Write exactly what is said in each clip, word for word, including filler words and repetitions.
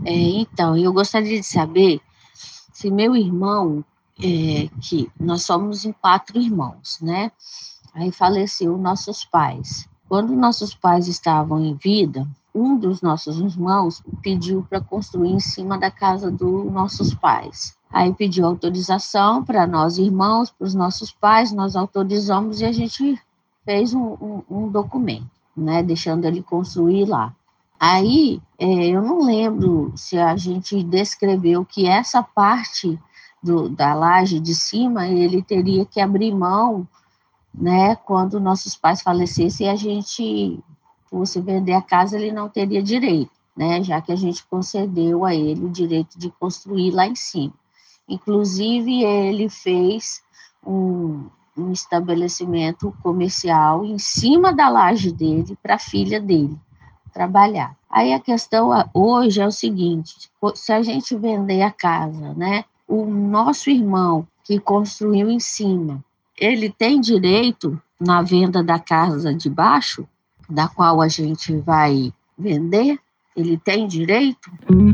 É, então, eu gostaria de saber se meu irmão, é, que nós somos em quatro irmãos, né? Aí faleceu nossos pais. Quando nossos pais estavam em vida, um dos nossos irmãos pediu para construir em cima da casa dos nossos pais. Aí pediu autorização para nós irmãos, para os nossos pais, nós autorizamos e a gente fez um, um, um documento, né, deixando ele construir lá. Aí, é, eu não lembro se a gente descreveu que essa parte do, da laje de cima ele teria que abrir mão, né, quando nossos pais falecessem e a gente fosse vender a casa, ele não teria direito, né, já que a gente concedeu a ele o direito de construir lá em cima. Inclusive, ele fez um, um estabelecimento comercial em cima da laje dele para a filha dele trabalhar. Aí a questão hoje é o seguinte: se a gente vender a casa, né, o nosso irmão que construiu em cima, ele tem direito na venda da casa de baixo, da qual a gente vai vender? Ele tem direito?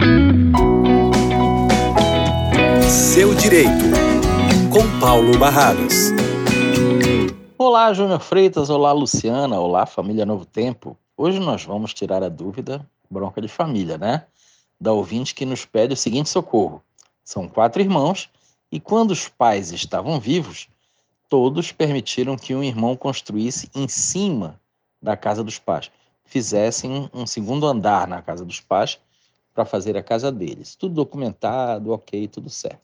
Seu Direito, com Paulo Barradas. Olá, Júnior Freitas, olá, Luciana, olá, família Novo Tempo. Hoje nós vamos tirar a dúvida, bronca de família, né? Da ouvinte que nos pede o seguinte socorro. São quatro irmãos e quando os pais estavam vivos, todos permitiram que um irmão construísse em cima da casa dos pais. Fizessem um segundo andar na casa dos pais para fazer a casa deles. Tudo documentado, ok, tudo certo.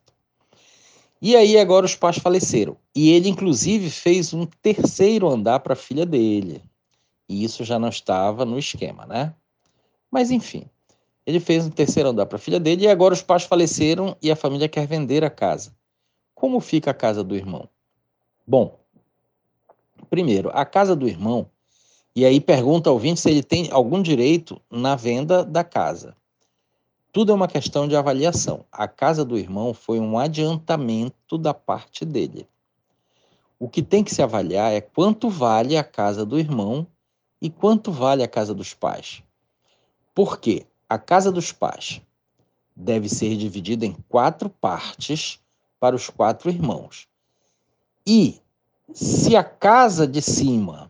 E aí agora os pais faleceram. E ele, inclusive, fez um terceiro andar para a filha dele. E isso já não estava no esquema, né? Mas, enfim, ele fez um terceiro andar para a filha dele e agora os pais faleceram e a família quer vender a casa. Como fica a casa do irmão? Bom, primeiro, a casa do irmão, e aí pergunta ao ouvinte se ele tem algum direito na venda da casa. Tudo é uma questão de avaliação. A casa do irmão foi um adiantamento da parte dele. O que tem que se avaliar é quanto vale a casa do irmão e quanto vale a casa dos pais. Por quê? A casa dos pais deve ser dividida em quatro partes para os quatro irmãos. E se a casa de cima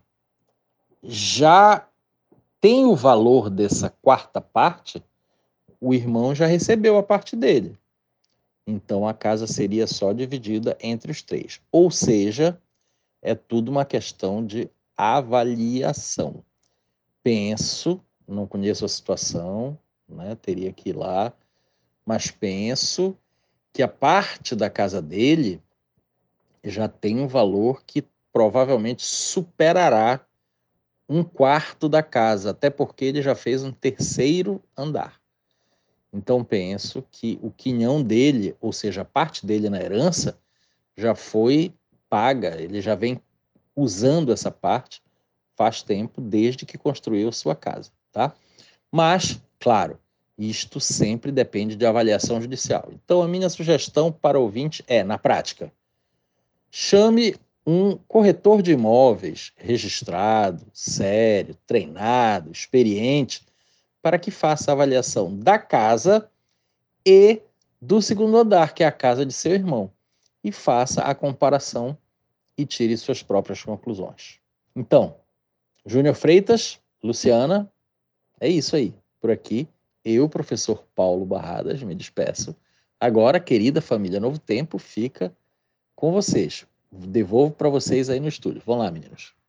já tem o valor dessa quarta parte, o irmão já recebeu a parte dele. Então a casa seria só dividida entre os três. Ou seja, é tudo uma questão de avaliação. Penso, não conheço a situação, né, teria que ir lá, mas penso que a parte da casa dele já tem um valor que provavelmente superará um quarto da casa, até porque ele já fez um terceiro andar. Então penso que o quinhão dele, ou seja, a parte dele na herança, já foi paga, ele já vem usando essa parte faz tempo, desde que construiu sua casa, tá? Mas, claro, isto sempre depende de avaliação judicial. Então, a minha sugestão para o ouvinte é, na prática, chame um corretor de imóveis registrado, sério, treinado, experiente, para que faça a avaliação da casa e do segundo andar, que é a casa de seu irmão, e faça a comparação e tire suas próprias conclusões. Então, Júnior Freitas, Luciana, é isso aí. Por aqui, eu, professor Paulo Barradas, me despeço. Agora, querida família Novo Tempo, fica com vocês. Devolvo para vocês aí no estúdio. Vão lá, meninos.